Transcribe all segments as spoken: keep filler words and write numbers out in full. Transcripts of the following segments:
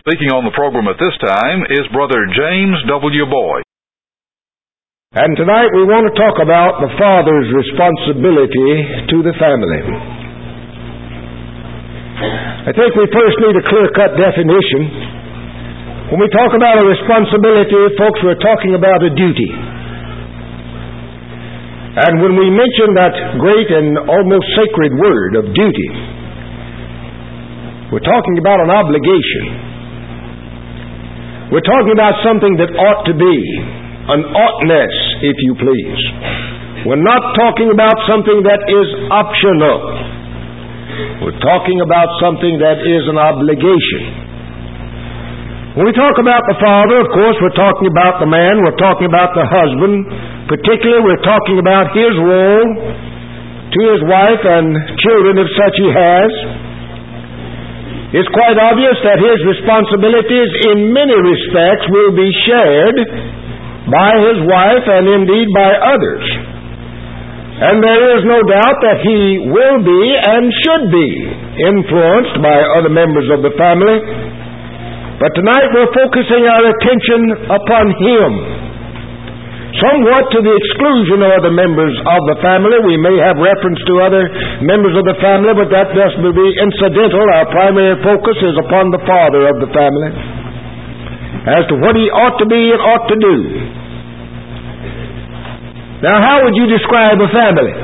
Speaking on the program at this time is Brother James W. Boyd. And tonight we want to talk about the father's responsibility to the family. I think we first need a clear-cut definition. When we talk about a responsibility, folks, we're talking about a duty. And when we mention that great and almost sacred word of duty, we're talking about an obligation. We're talking about something that ought to be, an oughtness, if you please. We're not talking about something that is optional. We're talking about something that is an obligation. When we talk about the father, of course, we're talking about the man, we're talking about the husband. Particularly, we're talking about his role to his wife and children, if such he has. It's quite obvious that his responsibilities in many respects will be shared by his wife and indeed by others. And there is no doubt that he will be and should be influenced by other members of the family. But tonight we're focusing our attention upon him, somewhat to the exclusion of other members of the family. We may have reference to other members of the family, but that just will be incidental. Our primary focus is upon the father of the family, as to what he ought to be and ought to do. Now, how would you describe a family?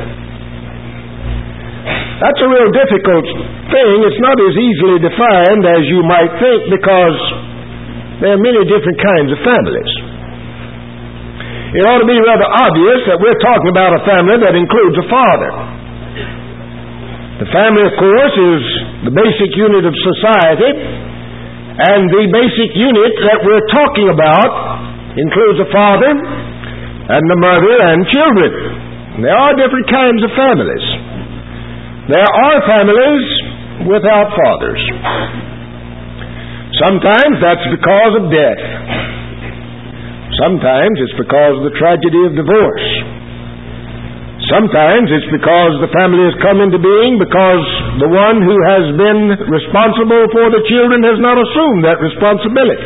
That's a real difficult thing. It's not as easily defined as you might think, because there are many different kinds of families. It ought to be rather obvious that we're talking about a family that includes a father. The family, of course, is the basic unit of society, and the basic unit that we're talking about includes a father and the mother and children. There are different kinds of families. There are families without fathers. Sometimes that's because of death. Sometimes it's because of the tragedy of divorce. Sometimes it's because the family has come into being because the one who has been responsible for the children has not assumed that responsibility.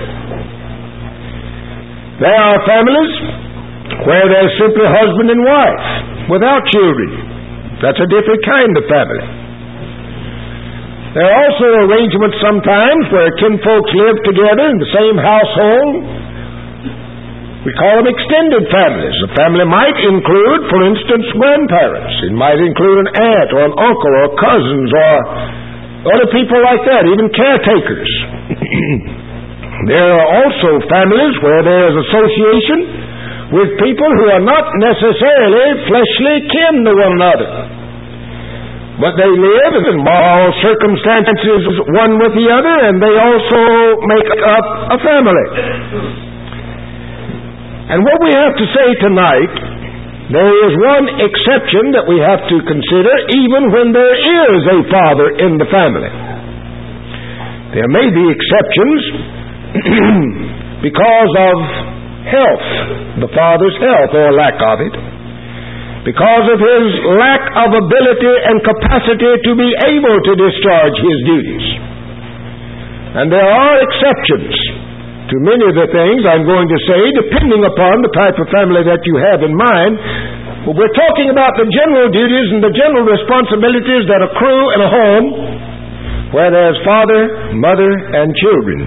There are families where there's simply husband and wife without children. That's a different kind of family. There are also arrangements sometimes where kinfolks live together in the same household. We call them extended families. A family might include, for instance, grandparents. It might include an aunt or an uncle or cousins or other people like that, even caretakers. There are also families where there is association with people who are not necessarily fleshly kin to one another, but they live in moral circumstances one with the other, and they also make up a family. And what we have to say tonight, there is one exception that we have to consider, even when there is a father in the family. There may be exceptions because of health, the father's health or lack of it, because of his lack of ability and capacity to be able to discharge his duties. And there are exceptions to many of the things I'm going to say, depending upon the type of family that you have in mind. But we're talking about the general duties and the general responsibilities that accrue in a home where there's father, mother, and children.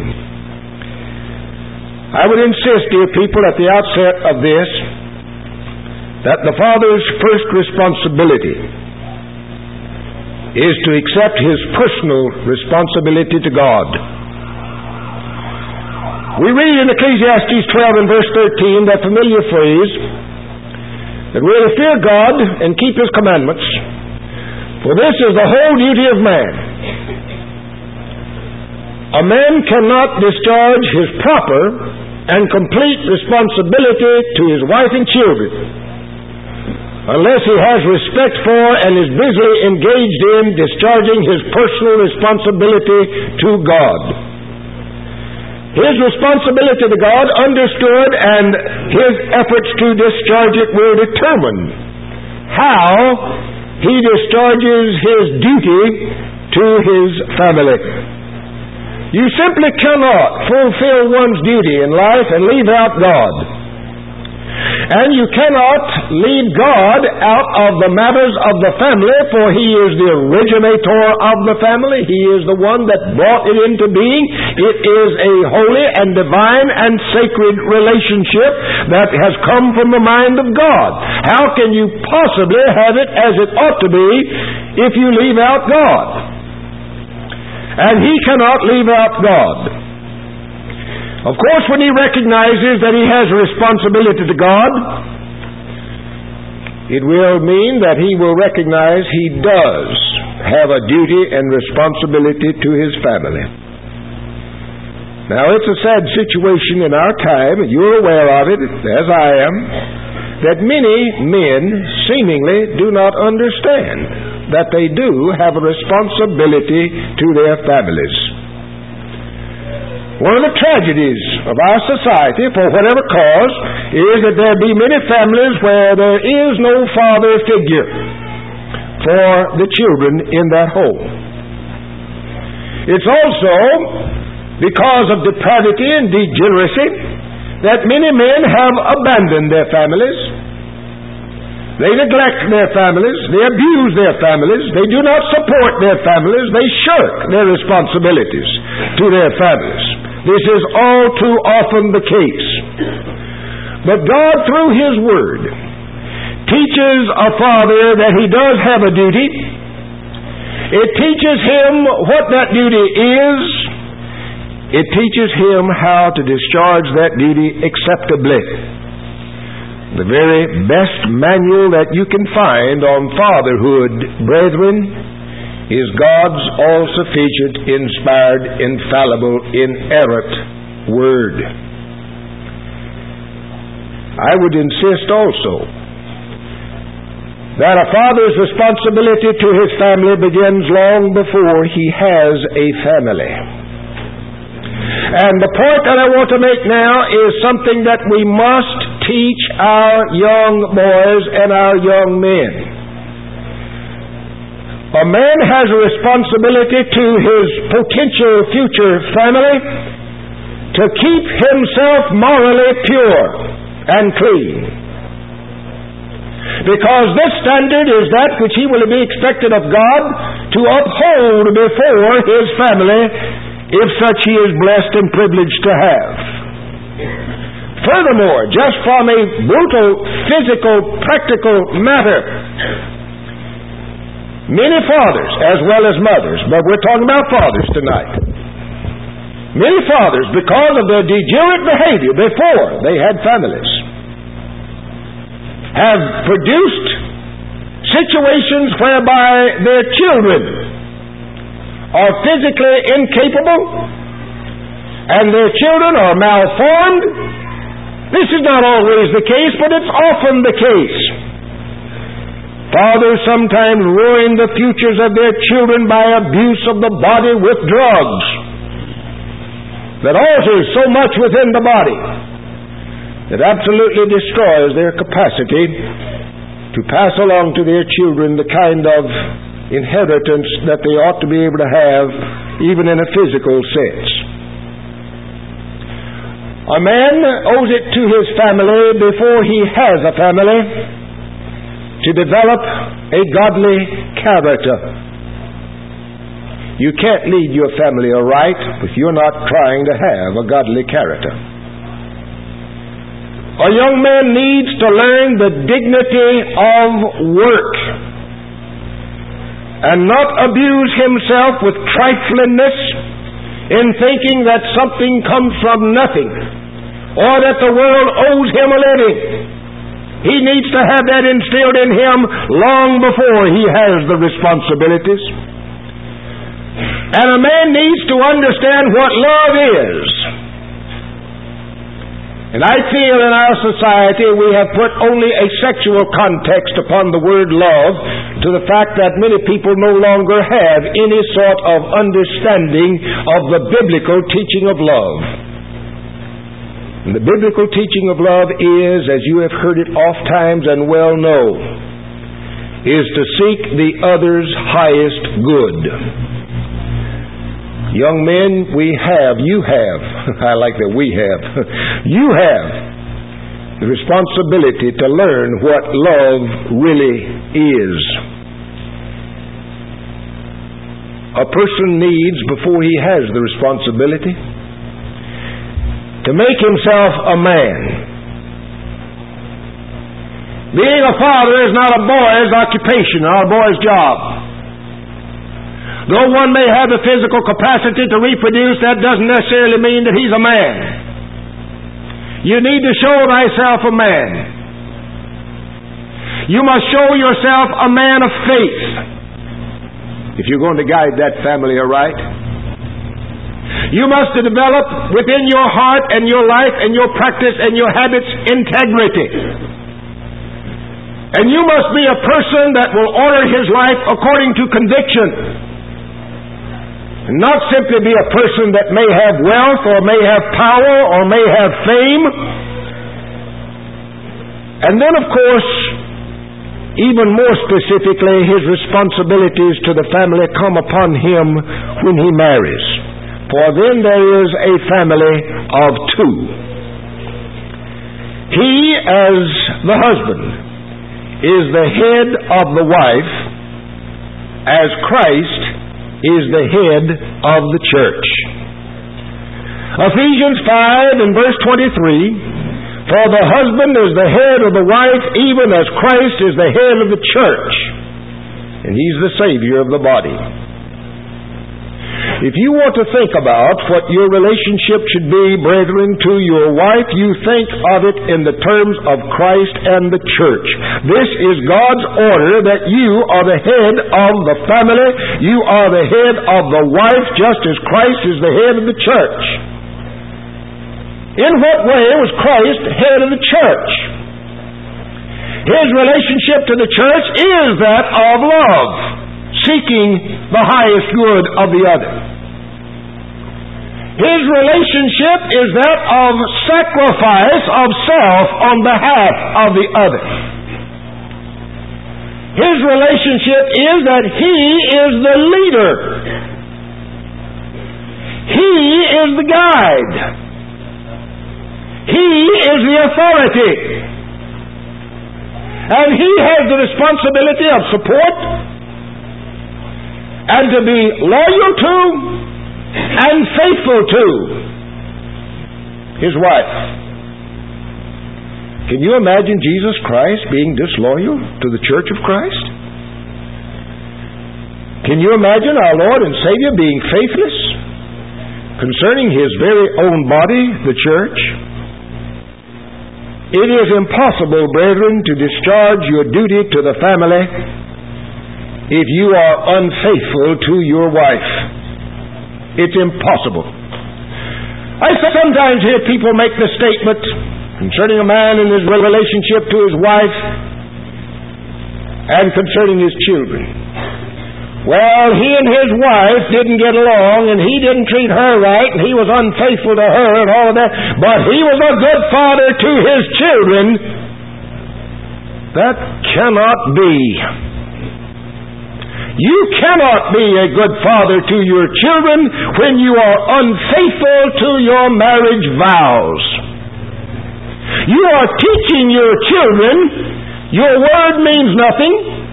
I would insist, dear people, at the outset of this, that the father's first responsibility is to accept his personal responsibility to God. We read in Ecclesiastes twelve and verse thirteen that familiar phrase that we're to fear God and keep His commandments, for this is the whole duty of man. A man cannot discharge his proper and complete responsibility to his wife and children unless he has respect for and is busily engaged in discharging his personal responsibility to God. His responsibility to God understood, and his efforts to discharge it will determine how he discharges his duty to his family. You simply cannot fulfill one's duty in life and leave out God. And you cannot leave God out of the matters of the family, for He is the originator of the family. He is the one that brought it into being. It is a holy and divine and sacred relationship that has come from the mind of God. How can you possibly have it as it ought to be if you leave out God? And He cannot leave out God. Of course, when he recognizes that he has a responsibility to God, it will mean that he will recognize he does have a duty and responsibility to his family. Now, it's a sad situation in our time, and you're aware of it, as I am, that many men seemingly do not understand that they do have a responsibility to their families. One of the tragedies of our society, for whatever cause, is that there be many families where there is no father figure for the children in that home. It's also because of depravity and degeneracy that many men have abandoned their families. They neglect their families. They abuse their families. They do not support their families. They shirk their responsibilities to their families. This is all too often the case. But God, through His Word, teaches a father that he does have a duty. It teaches him what that duty is. It teaches him how to discharge that duty acceptably. The very best manual that you can find on fatherhood, brethren, is God's all-sufficient, inspired, infallible, inerrant Word. I would insist also that a father's responsibility to his family begins long before he has a family. And the point that I want to make now is something that we must teach our young boys and our young men. A man has a responsibility to his potential future family to keep himself morally pure and clean. Because this standard is that which he will be expected of God to uphold before his family, if such he is blessed and privileged to have. Furthermore, just from a brutal, physical, practical matter, many fathers, as well as mothers, but we're talking about fathers tonight. Many fathers, because of their degenerate behavior before they had families, have produced situations whereby their children are physically incapable and their children are malformed. This is not always the case, but it's often the case. Fathers sometimes ruin the futures of their children by abuse of the body with drugs that alters so much within the body that absolutely destroys their capacity to pass along to their children the kind of inheritance that they ought to be able to have, even in a physical sense. A man owes it to his family before he has a family to develop a godly character. You can't lead your family aright if you're not trying to have a godly character. A young man needs to learn the dignity of work and not abuse himself with triflingness in thinking that something comes from nothing or that the world owes him a living. He needs to have that instilled in him long before he has the responsibilities. And a man needs to understand what love is. And I feel in our society we have put only a sexual context upon the word love, to the fact that many people no longer have any sort of understanding of the biblical teaching of love. And the biblical teaching of love is, as you have heard it oft times and well know, is to seek the other's highest good. Young men, we have, you have, I like that we have, you have the responsibility to learn what love really is. A person needs, before he has the responsibility, to make himself a man. Being a father is not a boy's occupation, not a boy's job. Though one may have the physical capacity to reproduce, that doesn't necessarily mean that he's a man. You need to show thyself a man. You must show yourself a man of faith if you're going to guide that family aright. You must develop within your heart and your life and your practice and your habits integrity. And you must be a person that will order his life according to conviction. Not simply be a person that may have wealth or may have power or may have fame. And then, of course, even more specifically, his responsibilities to the family come upon him when he marries. For then there is a family of two. He, as the husband, is the head of the wife, as Christ is the head of the church. Ephesians five and verse twenty-three, for the husband is the head of the wife, even as Christ is the head of the church, and he's the Savior of the body. If you want to think about what your relationship should be, brethren, to your wife, you think of it in the terms of Christ and the church. This is God's order that you are the head of the family. You are the head of the wife, just as Christ is the head of the church. In what way was Christ head of the church? His relationship to the church is that of love, seeking the highest good of the other. His relationship is that of sacrifice of self on behalf of the other. His relationship is that he is the leader. He is the guide. He is the authority. And he has the responsibility of support and to be loyal to and faithful to his wife. Can you imagine Jesus Christ being disloyal to the church of Christ? Can you imagine our Lord and Savior being faithless concerning his very own body, the church? It is impossible, brethren, to discharge your duty to the family if you are unfaithful to your wife. It's impossible. I sometimes hear people make the statement concerning a man and his relationship to his wife and concerning his children. Well, he and his wife didn't get along, and he didn't treat her right, and he was unfaithful to her and all of that, but he was a good father to his children. That cannot be. You cannot be a good father to your children when you are unfaithful to your marriage vows. You are teaching your children your word means nothing,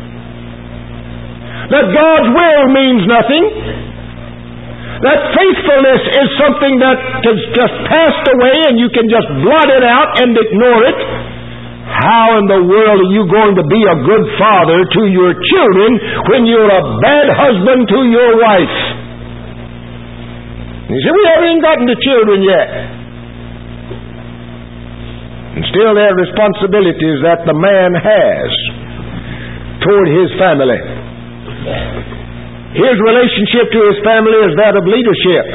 that God's will means nothing, that faithfulness is something that has just passed away and you can just blot it out and ignore it. How in the world are you going to be a good father to your children when you're a bad husband to your wife? You see, we haven't even gotten to children yet. And still there are responsibilities that the man has toward his family. His relationship to his family is that of leadership.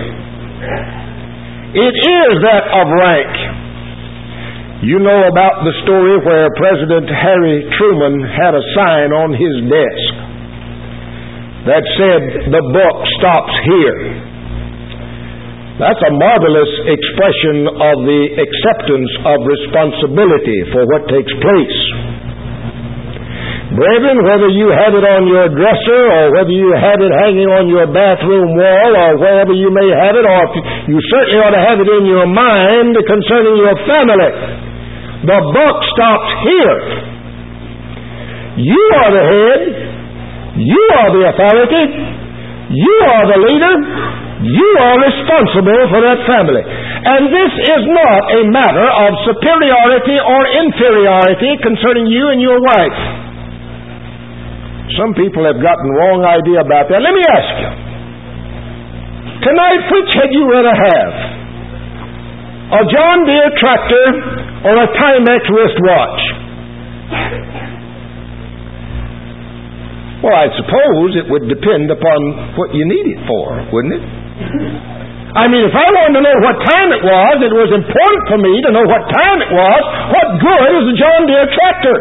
It is that of rank. You know about the story where President Harry Truman had a sign on his desk that said, "The buck stops here." That's a marvelous expression of the acceptance of responsibility for what takes place. Brethren, whether you have it on your dresser or whether you have it hanging on your bathroom wall or wherever you may have it, or if you certainly ought to have it in your mind concerning your family, the buck stops here. You are the head. You are the authority. You are the leader. You are responsible for that family. And this is not a matter of superiority or inferiority concerning you and your wife. Some people have gotten the wrong idea about that. Let me ask you. Tonight, which had you rather have? A John Deere tractor or a Timex wristwatch? Well, I suppose it would depend upon what you need it for, wouldn't it? I mean, if I wanted to know what time it was, it was important for me to know what time it was. What good is a John Deere tractor?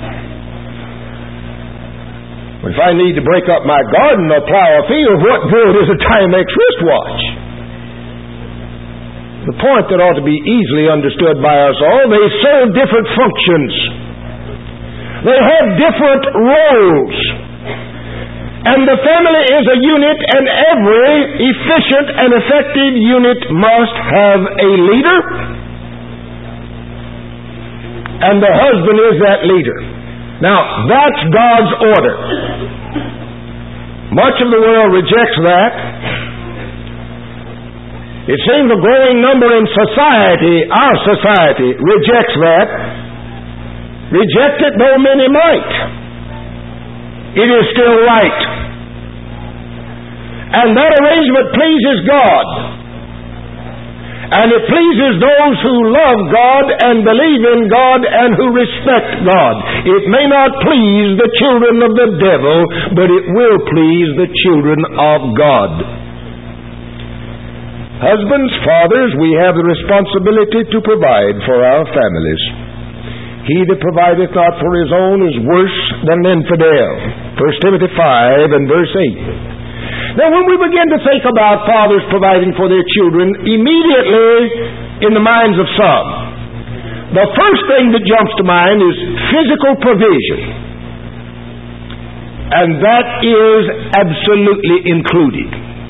If I need to break up my garden or plow a field, what good is a Timex wristwatch? The point that ought to be easily understood by us all, they serve different functions. They have different roles. And the family is a unit, and every efficient and effective unit must have a leader. And the husband is that leader. Now, that's God's order. Much of the world rejects that. It seems a growing number in society, our society, rejects that. Reject it though many might. It is still right. And that arrangement pleases God. And it pleases those who love God and believe in God and who respect God. It may not please the children of the devil, but it will please the children of God. Husbands, fathers, we have the responsibility to provide for our families. He that provideth not for his own is worse than an infidel. First Timothy five and verse eight. Now, when we begin to think about fathers providing for their children, immediately in the minds of some, the first thing that jumps to mind is physical provision. And that is absolutely included.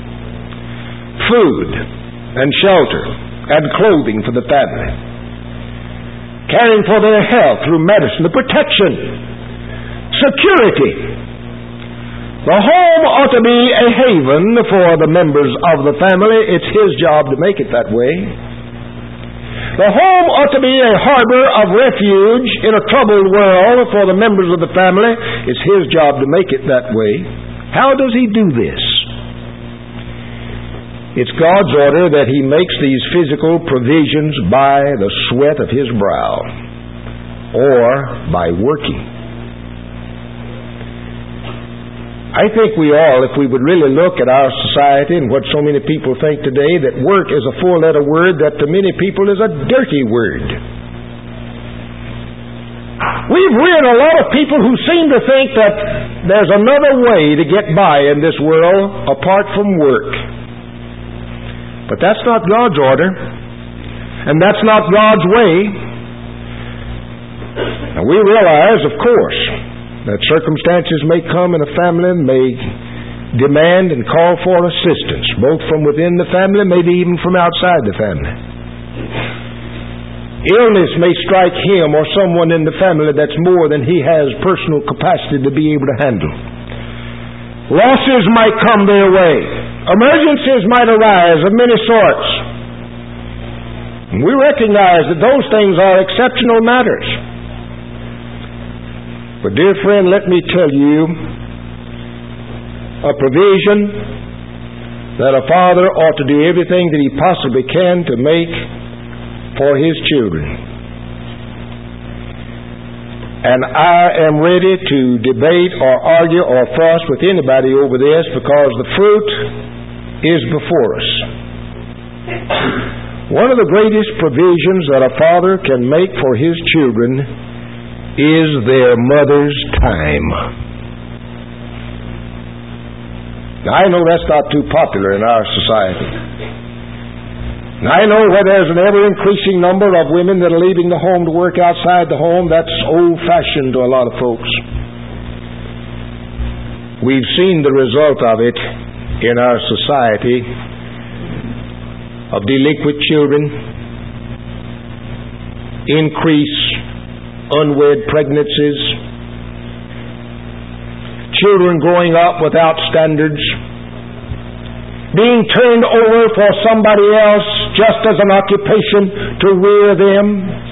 Food and shelter and clothing for the family. Caring for their health through medicine, the protection, security. The home ought to be a haven for the members of the family. It's his job to make it that way. The home ought to be a harbor of refuge in a troubled world for the members of the family. It's his job to make it that way. How does he do this? It's God's order that he makes these physical provisions by the sweat of his brow or by working. I think we all, if we would really look at our society and what so many people think today, that work is a four-letter word that to many people is a dirty word. We've read a lot of people who seem to think that there's another way to get by in this world apart from work. But that's not God's order, and that's not God's way. Now we realize, of course, that circumstances may come in a family, may demand and call for assistance, both from within the family, maybe even from outside the family. Illness may strike him or someone in the family that's more than he has personal capacity to be able to handle. Losses might come their way. Emergencies might arise of many sorts. And we recognize that those things are exceptional matters. But dear friend, let me tell you a provision that a father ought to do everything that he possibly can to make for his children. And I am ready to debate or argue or fuss with anybody over this because the fruit is before us. One of the greatest provisions that a father can make for his children is their mother's time. Now, I know that's not too popular in our society. And I know where there's an ever-increasing number of women that are leaving the home to work outside the home. That's old-fashioned to a lot of folks. We've seen the result of it in our society, of delinquent children, increase unwed pregnancies, children growing up without standards, being turned over for somebody else just as an occupation to rear them,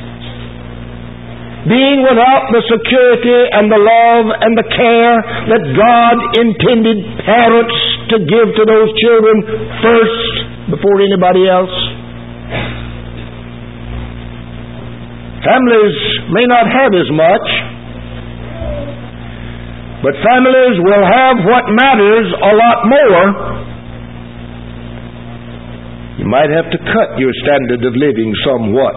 being without the security and the love and the care that God intended parents to give to those children first before anybody else. Families may not have as much, but families will have what matters a lot more. You might have to cut your standard of living somewhat.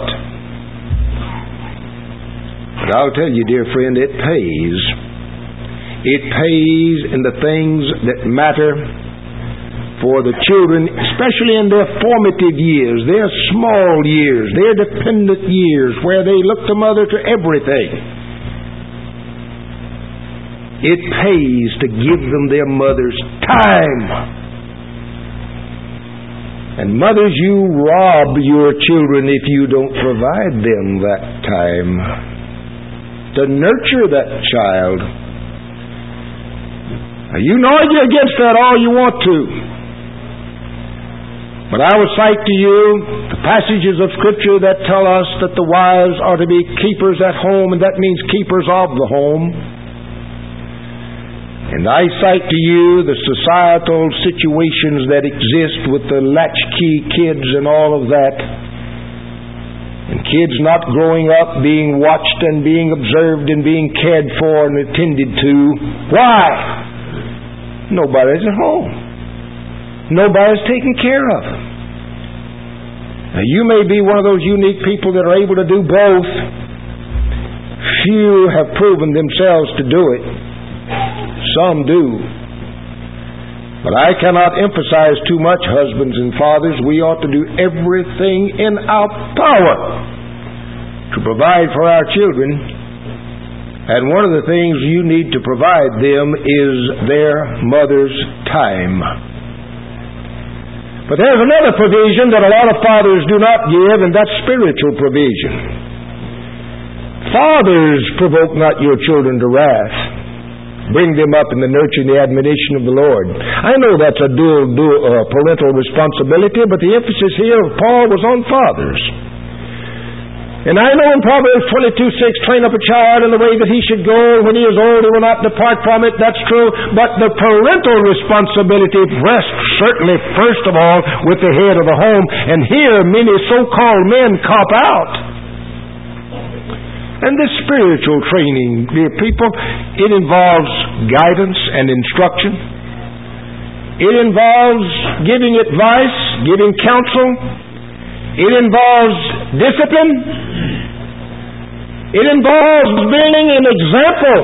But I'll tell you, dear friend, it pays. It pays in the things that matter for the children, especially in their formative years, their small years, their dependent years, where they look to mother to everything. It pays to give them their mother's time. And mothers, you rob your children if you don't provide them that time to nurture that child. Now, you can argue against that all you want to, but I would cite to you the passages of Scripture that tell us that the wives are to be keepers at home, and that means keepers of the home. And I cite to you the societal situations that exist with the latchkey kids and all of that. And kids not growing up, being watched and being observed and being cared for and attended to. Why? Nobody's at home. Nobody's taking care of them. Now, you may be one of those unique people that are able to do both. Few have proven themselves to do it. Some do. But I cannot emphasize too much, husbands and fathers, we ought to do everything in our power to provide for our children. And one of the things you need to provide them is their mother's time. But there's another provision that a lot of fathers do not give, and that's spiritual provision. Fathers, provoke not your children to wrath. Bring them up in the nurture and the admonition of the Lord. I know that's a dual, dual uh, parental responsibility, but the emphasis here of Paul was on fathers. And I know in Proverbs twenty-two six, train up a child in the way that he should go, and when he is old he will not depart from it. That's true. But the parental responsibility rests certainly first of all with the head of the home. And here many so-called men cop out. And this spiritual training, dear people, it involves guidance and instruction. It involves giving advice, giving counsel. It involves discipline. It involves being an example.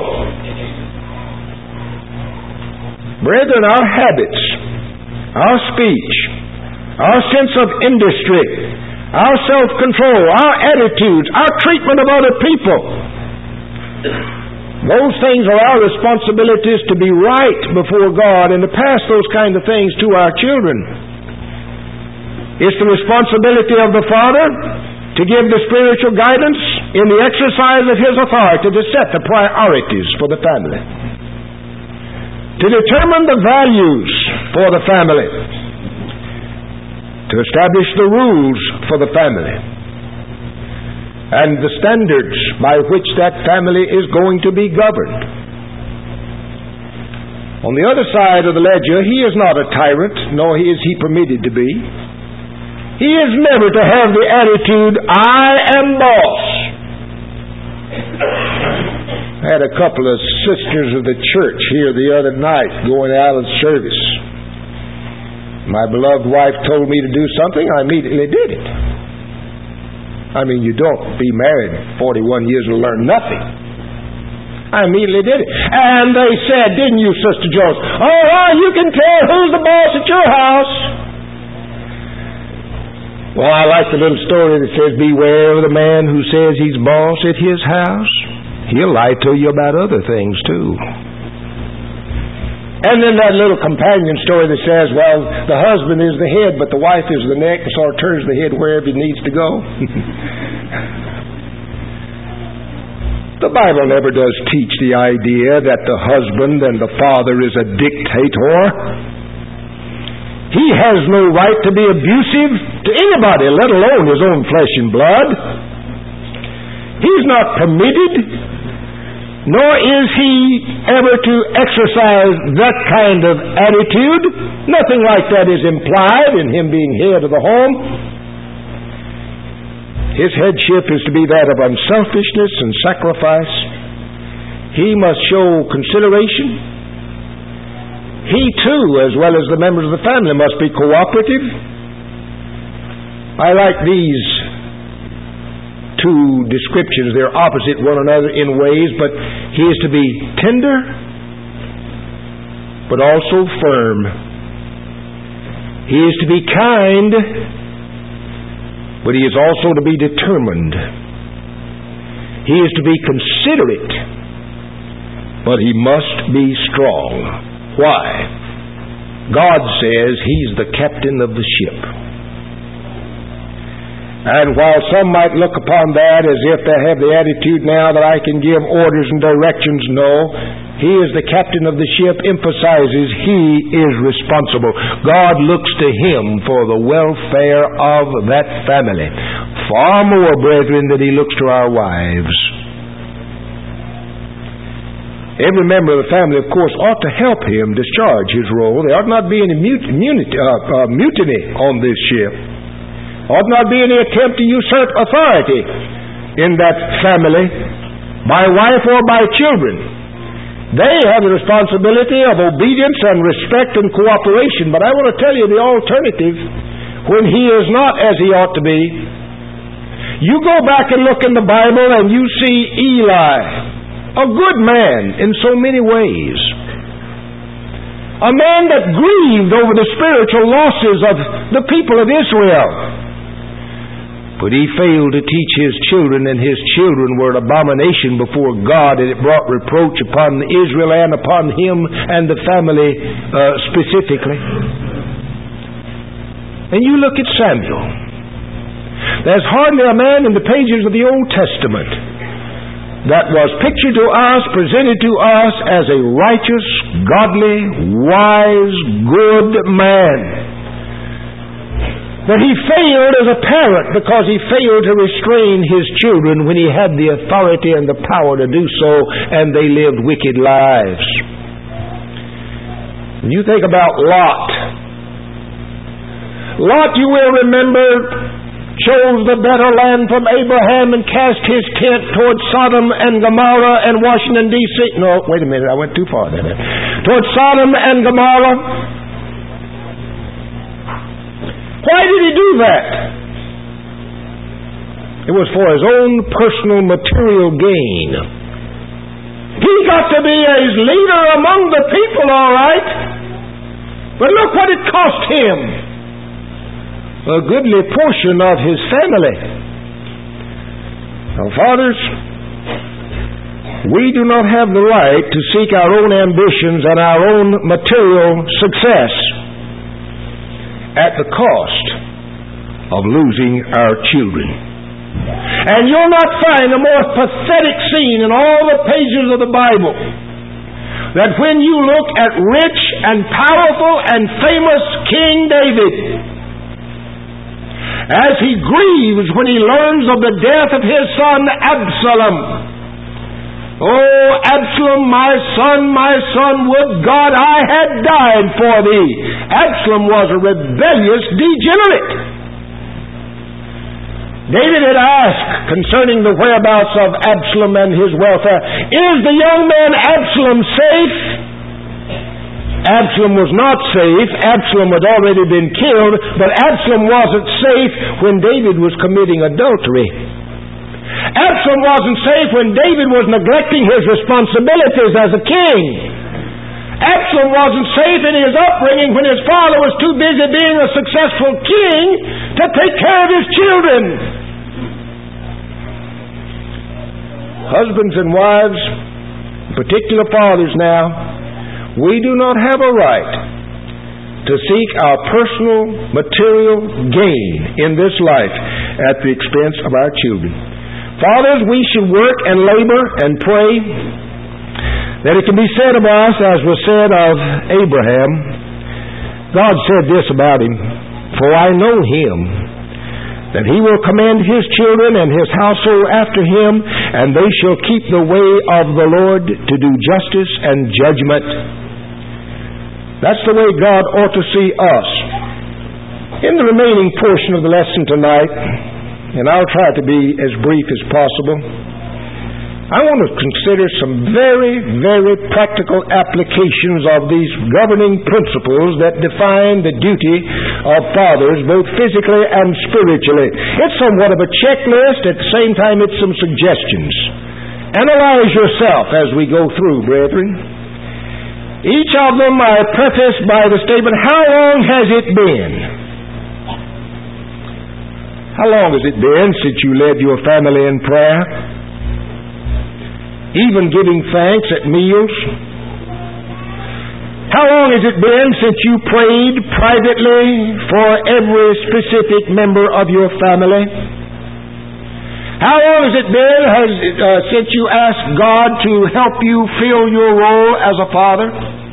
Brethren, our habits, our speech, our sense of industry, our self-control, our attitudes, our treatment of other people, those things are our responsibilities to be right before God and to pass those kind of things to our children. It's the responsibility of the father to give the spiritual guidance in the exercise of his authority to set the priorities for the family, to determine the values for the family, to establish the rules for the family, and the standards by which that family is going to be governed. On the other side of the ledger, he is not a tyrant, nor is he permitted to be. He is never to have the attitude, I am boss. I had a couple of sisters of the church here the other night going out of service. My beloved wife told me to do something, I immediately did it. I mean, you don't be married forty-one years and learn nothing. I immediately did it. And they said, didn't you, Sister Jones? Oh, well, you can tell who's the boss at your house. Well, I like the little story that says, beware of the man who says he's boss at his house. He'll lie to you about other things, too. And then that little companion story that says, well, the husband is the head, but the wife is the neck, and sort of turns the head wherever he needs to go. The Bible never does teach the idea that the husband and the father is a dictator. He has no right to be abusive to anybody, let alone his own flesh and blood. He's not permitted, nor is he ever to exercise that kind of attitude. Nothing like that is implied in him being head of the home. His headship is to be that of unselfishness and sacrifice. He must show consideration. He too, as well as the members of the family, must be cooperative. I like these two descriptions. They're opposite one another in ways, but he is to be tender, but also firm. He is to be kind, but he is also to be determined. He is to be considerate, but he must be strong. Why? God says he's the captain of the ship. And while some might look upon that as if they have the attitude now that I can give orders and directions, no. He is the captain of the ship, emphasizes he is responsible. God looks to him for the welfare of that family. Far more, brethren, than he looks to our wives. Every member of the family, of course, ought to help him discharge his role. There ought not be any mut- munity, uh, uh, mutiny on this ship. Ought not be any attempt to usurp authority in that family by wife or by children. They have the responsibility of obedience and respect and cooperation. But I want to tell you the alternative, when he is not as he ought to be. You go back and look in the Bible and you see Eli, a good man in so many ways. A man that grieved over the spiritual losses of the people of Israel. But he failed to teach his children, and his children were an abomination before God, and it brought reproach upon Israel and upon him and the family uh, specifically. And you look at Samuel. There's hardly a man in the pages of the Old Testament that was pictured to us, presented to us as a righteous, godly, wise, good man. But he failed as a parent because he failed to restrain his children when he had the authority and the power to do so, and they lived wicked lives. When you think about Lot, Lot, you will remember, chose the better land from Abraham and cast his tent towards Sodom and Gomorrah and Washington, D C No, wait a minute, I went too far there. Towards Sodom and Gomorrah. Why did he do that? It was for his own personal material gain. He got to be a leader among the people, all right. But look what it cost him. A goodly portion of his family. Now, fathers, we do not have the right to seek our own ambitions and our own material success at the cost of losing our children. And you'll not find a more pathetic scene in all the pages of the Bible that when you look at rich and powerful and famous King David, as he grieves when he learns of the death of his son Absalom. Oh, Absalom, my son, my son, would God I had died for thee. Absalom was a rebellious degenerate. David had asked concerning the whereabouts of Absalom and his welfare, is the young man Absalom safe? Absalom was not safe. Absalom had already been killed, but Absalom wasn't safe when David was committing adultery. Absalom wasn't safe when David was neglecting his responsibilities as a king. Absalom wasn't safe in his upbringing when his father was too busy being a successful king to take care of his children. Husbands and wives, particular fathers now, We do not have a right to seek our personal material gain in this life at the expense of our children. Fathers, we should work and labor and pray that it can be said of us, as was said of Abraham. God said this about him, "For I know him, that he will command his children and his household after him, and they shall keep the way of the Lord to do justice and judgment." That's the way God ought to see us. In the remaining portion of the lesson tonight, and I'll try to be as brief as possible, I want to consider some very, very practical applications of these governing principles that define the duty of fathers, both physically and spiritually. It's somewhat of a checklist. At the same time, it's some suggestions. Analyze yourself as we go through, brethren. Each of them I preface by the statement, how long has it been? How long has it been since you led your family in prayer? Even giving thanks at meals? How long has it been since you prayed privately for every specific member of your family? How long has it been has, uh, since you asked God to help you fill your role as a father?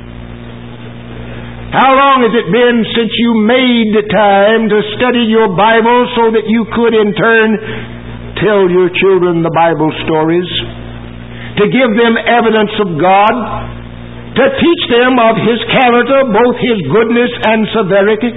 How long has it been since you made the time to study your Bible so that you could in turn tell your children the Bible stories, to give them evidence of God, to teach them of His character, both His goodness and severity?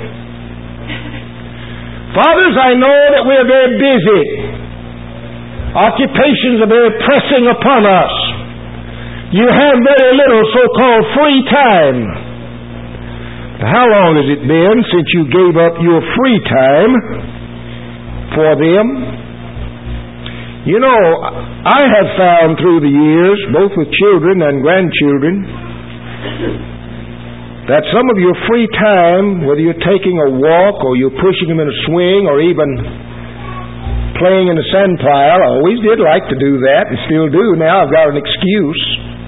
Fathers, I know that we are very busy. Occupations are very pressing upon us. You have very little so-called free time. How long has it been since you gave up your free time for them? You know, I have found through the years, both with children and grandchildren, that some of your free time, whether you're taking a walk or you're pushing them in a swing or even playing in a sand pile, I always did like to do that and still do. Now I've got an excuse.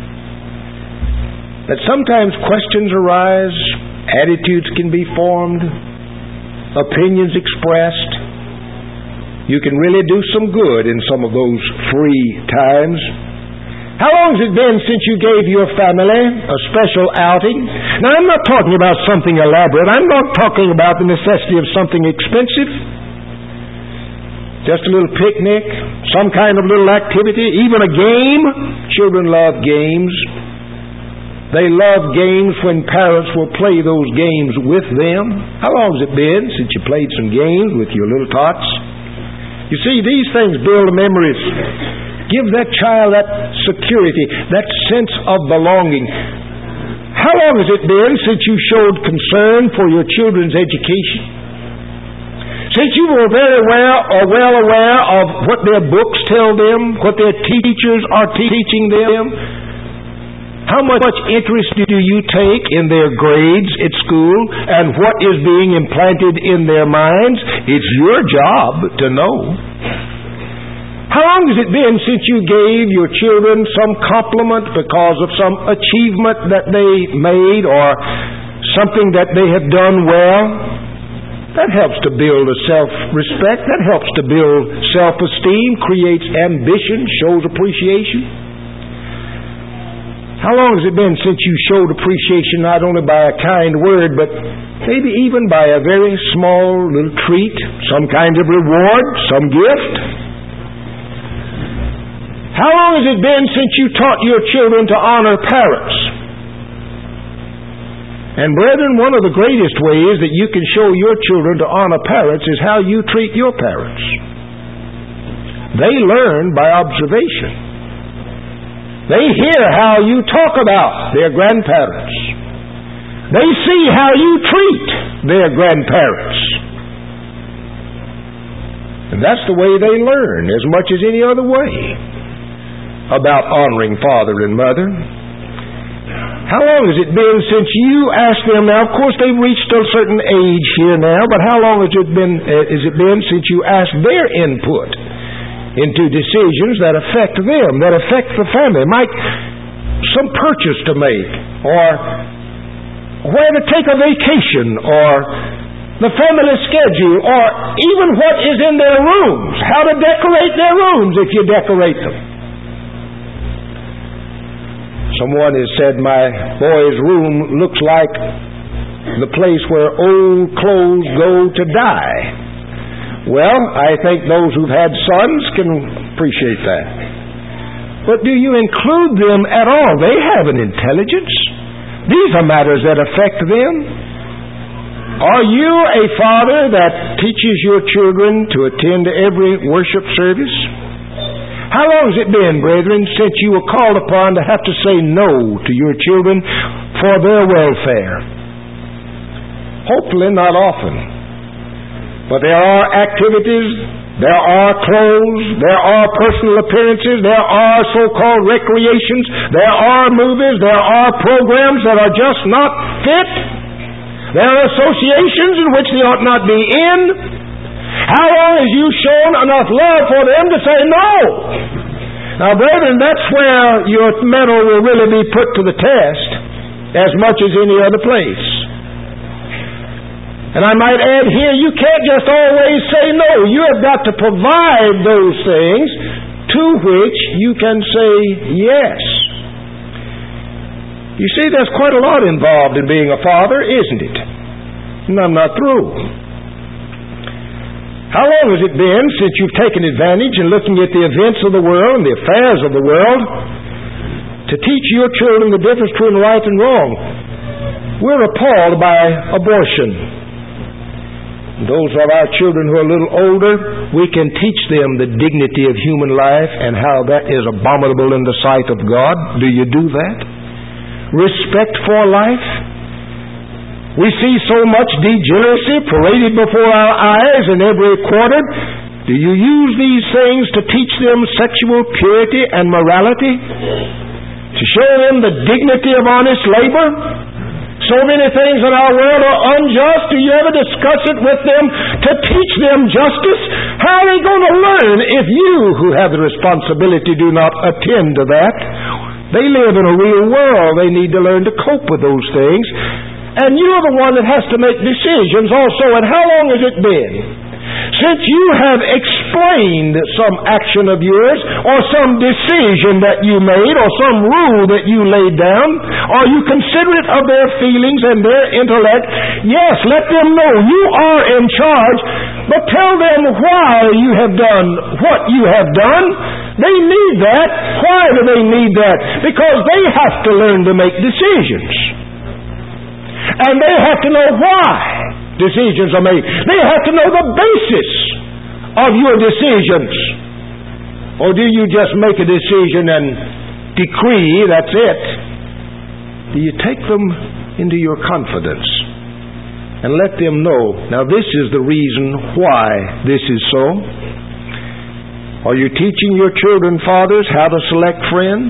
That sometimes questions arise, attitudes can be formed, opinions expressed. You can really do some good in some of those free times. How long has it been since you gave your family a special outing? Now, I'm not talking about something elaborate. I'm not talking about the necessity of something expensive. Just a little picnic, some kind of little activity, even a game. Children love games. They love games when parents will play those games with them. How long has it been since you played some games with your little tots? You see, these things build memories. Give that child that security, that sense of belonging. How long has it been since you showed concern for your children's education? Since you were very aware or well aware of what their books tell them, what their teachers are teaching them, how much interest do you take in their grades at school and what is being implanted in their minds? It's your job to know. How long has it been since you gave your children some compliment because of some achievement that they made or something that they have done well? That helps to build a self-respect. That helps to build self-esteem, creates ambition, shows appreciation. How long has it been since you showed appreciation not only by a kind word, but maybe even by a very small little treat, some kind of reward, some gift? How long has it been since you taught your children to honor parents? And brethren, one of the greatest ways that you can show your children to honor parents is how you treat your parents. They learn by observation. They hear how you talk about their grandparents. They see how you treat their grandparents. And that's the way they learn as much as any other way about honoring father and mother. How long has it been since you asked them? Now, of course, they've reached a certain age here now, but how long has it been, uh, has it been since you asked their input into decisions that affect them, that affect the family? Might some purchase to make, or where to take a vacation, or the family schedule, or even what is in their rooms, how to decorate their rooms if you decorate them. Someone has said, my boy's room looks like the place where old clothes go to die. Well, I think those who've had sons can appreciate that. But do you include them at all? They have an intelligence. These are matters that affect them. Are you a father that teaches your children to attend every worship service? How long has it been, brethren, since you were called upon to have to say no to your children for their welfare? Hopefully not often. But there are activities, there are clothes, there are personal appearances, there are so-called recreations, there are movies, there are programs that are just not fit. There are associations in which they ought not be in. How long have you shown enough love for them to say no? Now, brethren, that's where your mettle will really be put to the test as much as any other place. And I might add here, you can't just always say no. You have got to provide those things to which you can say yes. You see, there's quite a lot involved in being a father, isn't it? And I'm not through. How long has it been since you've taken advantage in looking at the events of the world and the affairs of the world to teach your children the difference between right and wrong? We're appalled by abortion. Those of our children who are a little older, we can teach them the dignity of human life and how that is abominable in the sight of God. Do you do that? Respect for life. We see so much degeneracy paraded before our eyes in every quarter. Do you use these things to teach them sexual purity and morality? To show them the dignity of honest labor? So many things in our world are unjust. Do you ever discuss it with them to teach them justice? How are they going to learn if you, who have the responsibility, do not attend to that? They live in a real world. They need to learn to cope with those things. And you're the one that has to make decisions also. And how long has it been since you have explained some action of yours, or some decision that you made, or some rule that you laid down? Are you considerate of their feelings and their intellect? Yes, let them know you are in charge, but tell them why you have done what you have done. They need that. Why do they need that? Because they have to learn to make decisions. And they have to know why decisions are made. They have to know the basis of your decisions. Or do you just make a decision and decree, that's it? Do you take them into your confidence and let them know, now this is the reason why this is so? Are you teaching your children, fathers, how to select friends?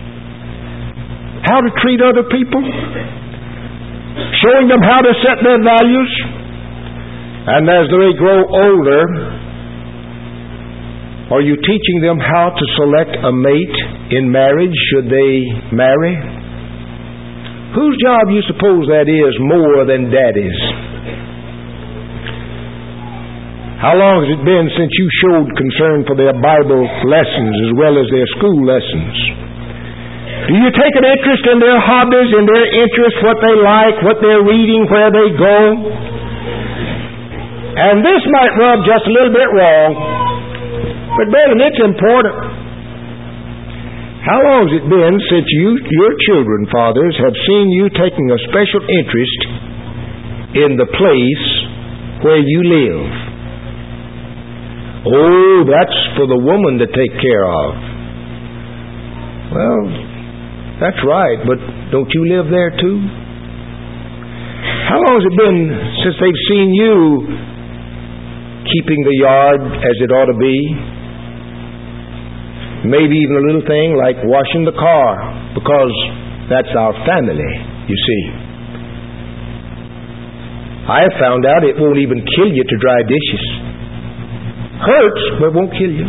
How to treat other people? Showing them how to set their values? And as they grow older, are you teaching them how to select a mate in marriage should they marry? Whose job you suppose that is more than Daddy's? How long has it been since you showed concern for their Bible lessons as well as their school lessons? Do you take an interest in their hobbies, in their interests, what they like, what they're reading, where they go? And this might rub just a little bit wrong, but brethren, it's important. How long has it been since you, your children, fathers, have seen you taking a special interest in the place where you live? Oh, that's for the woman to take care of. Well, that's right, but don't you live there too? How long has it been since they've seen you keeping the yard as it ought to be? Maybe even a little thing like washing the car, because that's our family, you see. I have found out it won't even kill you to dry dishes. Hurts, but won't kill you.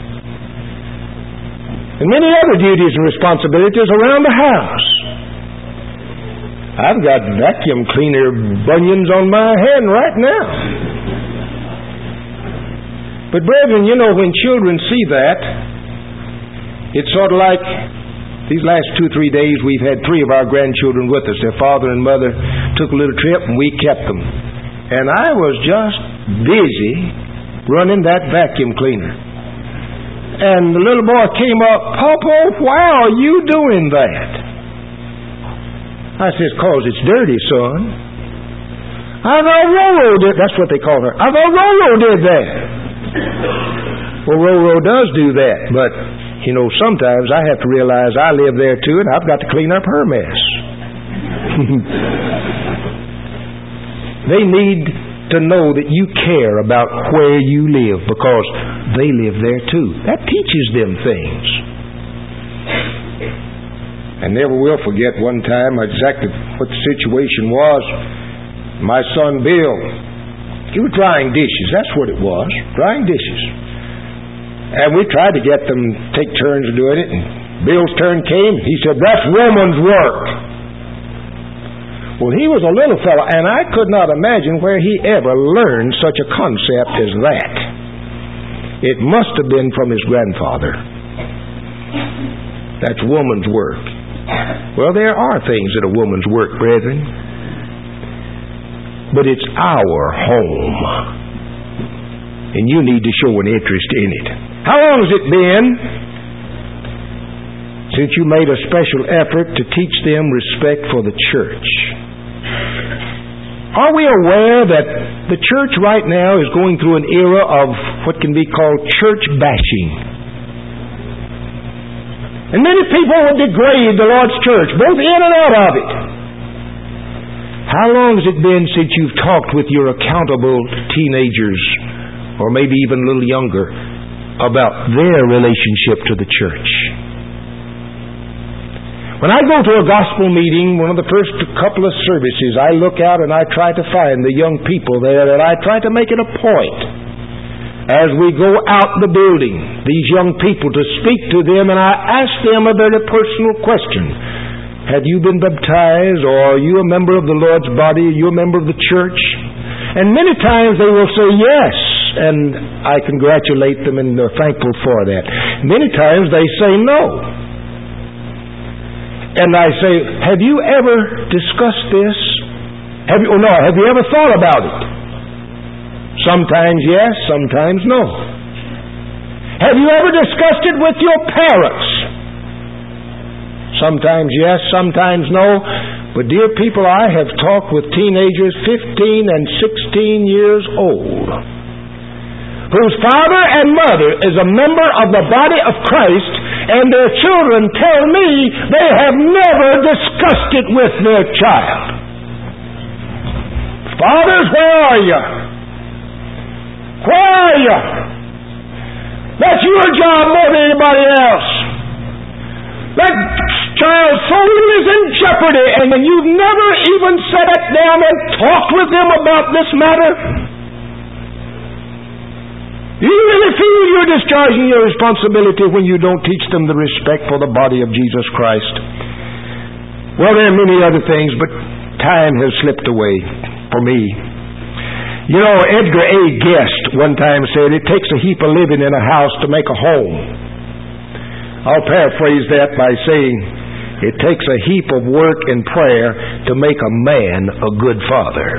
And many other duties and responsibilities around the house. I've got vacuum cleaner bunions on my hand right now. But brethren, you know, when children see that, it's sort of like these last two or three days we've had three of our grandchildren with us. Their father and mother took a little trip and we kept them. And I was just busy running that vacuum cleaner. And the little boy came up, "Papa, why are you doing that?" I says, "'Cause it's dirty, son." "I thought Roro did." That's what they call her. "I thought Roro did that." Well, Roro does do that, but you know, sometimes I have to realize I live there too, and I've got to clean up her mess. They need to know that you care about where you live, because they live there too. That teaches them things. I never will forget one time exactly what the situation was. My son Bill, he was drying dishes. That's what it was, drying dishes. And we tried to get them to take turns doing it, and Bill's turn came. He said, "That's woman's work." Well, he was a little fellow, and I could not imagine where he ever learned such a concept as that. It must have been from his grandfather. That's woman's work. Well, there are things that are woman's work, brethren. But it's our home. And you need to show an interest in it. How long has it been since you made a special effort to teach them respect for the church? Are we aware that the church right now is going through an era of what can be called church bashing? And many people will degrade the Lord's church, both in and out of it. How long has it been since you've talked with your accountable teenagers, or maybe even a little younger, about their relationship to the church? When I go to a gospel meeting, one of the first couple of services, I look out and I try to find the young people there, and I try to make it a point as we go out the building, these young people, to speak to them, and I ask them a very personal question. Have you been baptized, or are you a member of the Lord's body? Are you a member of the church? And many times they will say yes, and I congratulate them and they're thankful for that. Many times they say no. And I say, have you ever discussed this? Have you, oh no, have you ever thought about it? Sometimes yes, sometimes no. Have you ever discussed it with your parents? Sometimes yes, sometimes no. But dear people, I have talked with teenagers fifteen and sixteen years old, whose father and mother is a member of the body of Christ, and their children tell me they have never discussed it with their child. Fathers, where are you? Where are you? That's your job more than anybody else. That child's soul is in jeopardy, and then you've never even sat it down and talked with them about this matter. Do you really feel you're discharging your responsibility when you don't teach them the respect for the body of Jesus Christ? Well, there are many other things, but time has slipped away for me. You know, Edgar A. Guest one time said, it takes a heap of living in a house to make a home. I'll paraphrase that by saying, it takes a heap of work and prayer to make a man a good father.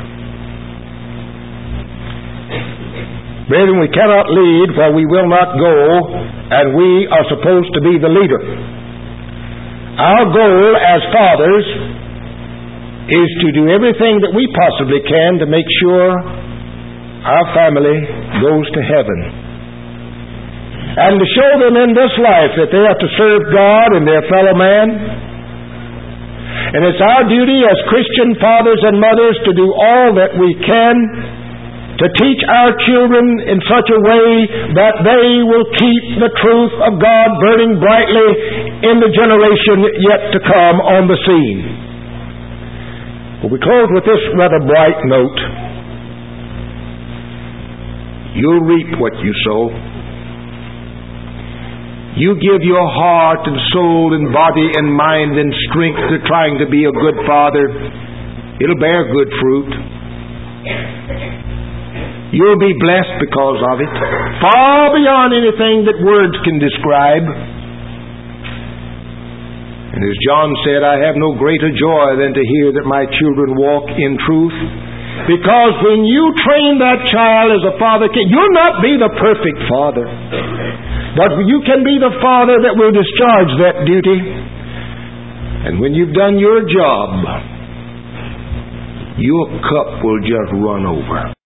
Brethren, we cannot lead where we will not go, and we are supposed to be the leader. Our goal as fathers is to do everything that we possibly can to make sure our family goes to heaven. And to show them in this life that they have to serve God and their fellow man. And it's our duty as Christian fathers and mothers to do all that we can to teach our children in such a way that they will keep the truth of God burning brightly in the generation yet to come on the scene. Well, we close with this rather bright note. You'll reap what you sow. You give your heart and soul and body and mind and strength to trying to be a good father, It'll bear good fruit. You'll be blessed because of it, far beyond anything that words can describe. And as John said, I have no greater joy than to hear that my children walk in truth. Because when you train that child as a father can, you'll not be the perfect father, but you can be the father that will discharge that duty. And when you've done your job, your cup will just run over.